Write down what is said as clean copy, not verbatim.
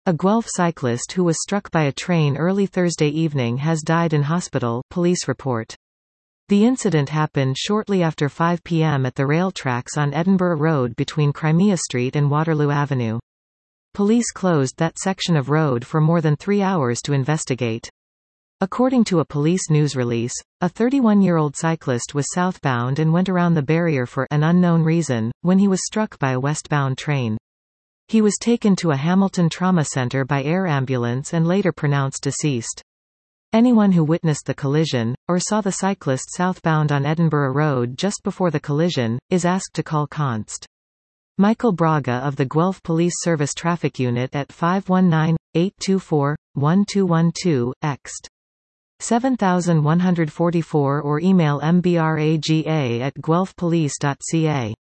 A Guelph cyclist who was struck by a train early Thursday evening has died in hospital, police report. The incident happened shortly after 5 p.m. at the rail tracks on Edinburgh Road between Crimea Street and Waterloo Avenue. Police closed that section of road for more than 3 hours to investigate. According to a police news release, a 31-year-old cyclist was southbound and went around the barrier for an unknown reason, when he was struck by a westbound train. He was taken to a Hamilton trauma center by air ambulance and later pronounced deceased. Anyone who witnessed the collision, or saw the cyclist southbound on Edinburgh Road just before the collision, is asked to call Const. Michael Braga of the Guelph Police Service Traffic Unit at 519-824-1212, ext. 7144 or email mbraga@guelphpolice.ca.